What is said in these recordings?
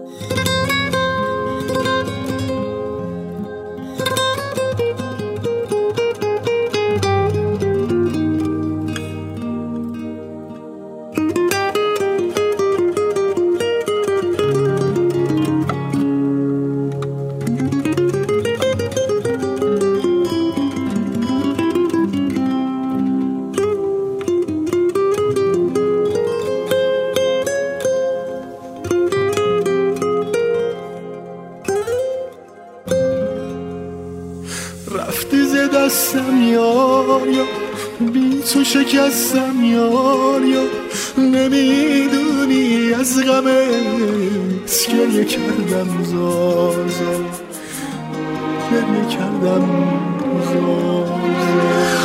رفتی ز دستم یار یا بی تو شکستم یار یا نمیدونی از غمت گریه کردم زار زار گریه کردم زار زار.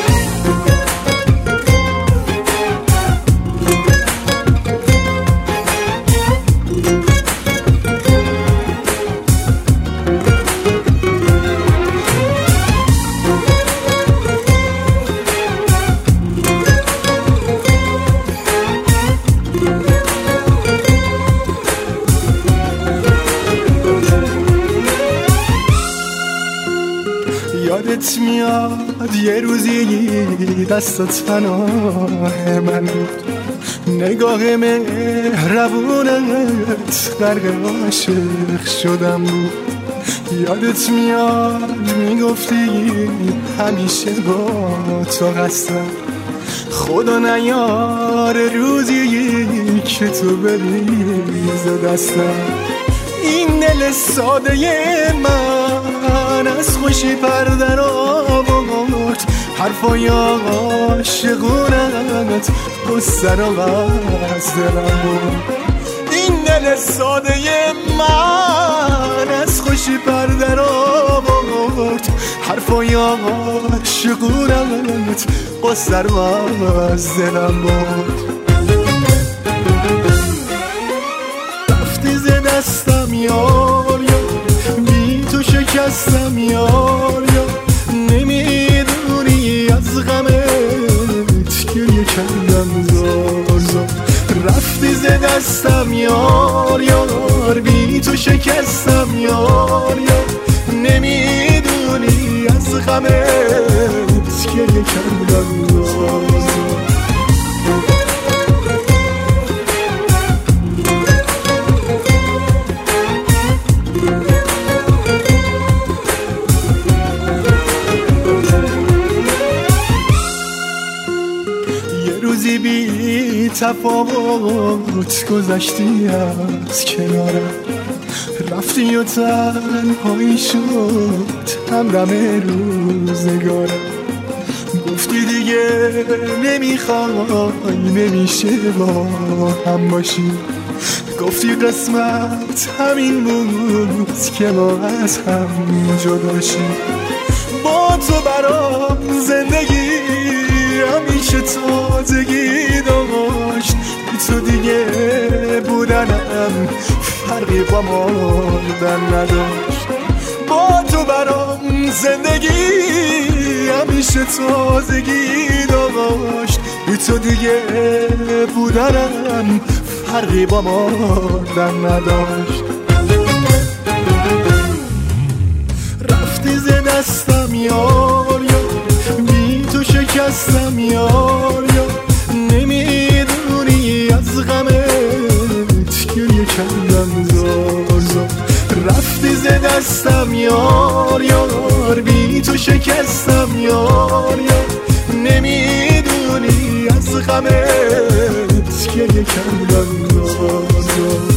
یادت میاد یه روزی دستت پناه من بود، نگاه مهربونت غرق عاشق شدم بود. یادت میاد میگفتی همیشه با تو هستم، خدا نیاره روزی که تو بریز دستم. این دل ساده من از خوشی پرده را آورد، حرفای عاشقونت قصه را از دلم برد. این دل ساده من از خوشی پرده را آورد، حرفای عاشقونت قصه را از دلم برد. رفتی ز دستم یار یا بی تو شکستم یار یا نمیدونی از غمت گریه کردم زار زار. رفتی ز دستم یار یار بی تو شکستم یار یا نمیدونی از غمت گریه کردم زار زار. روزی بی تفاوت گذشتی از کنارم، رفتی و تنهایی شد همرم روزگارم. گفتی دیگه نمیخوای نمیشه با هم باشی، گفتی قسمت همین بود که ما از هم جدا شیم. با تو برام زندگی همیشه تازگی داشت، بی تو دیگه بودنم فرقی با ماندن نداشت. با تو برام زندگی همیشه تازگی داشت، بی تو دیگه بودنم فرقی با ماندن نداشت. رفتی ز دستم یار یا بی تو شکستم یار یا نمیدونی از غمت گریه کردم زار زار. رفتی ز دستم یار یار بی تو شکستم یار یا نمیدونی از غمت گریه کردم زار زار.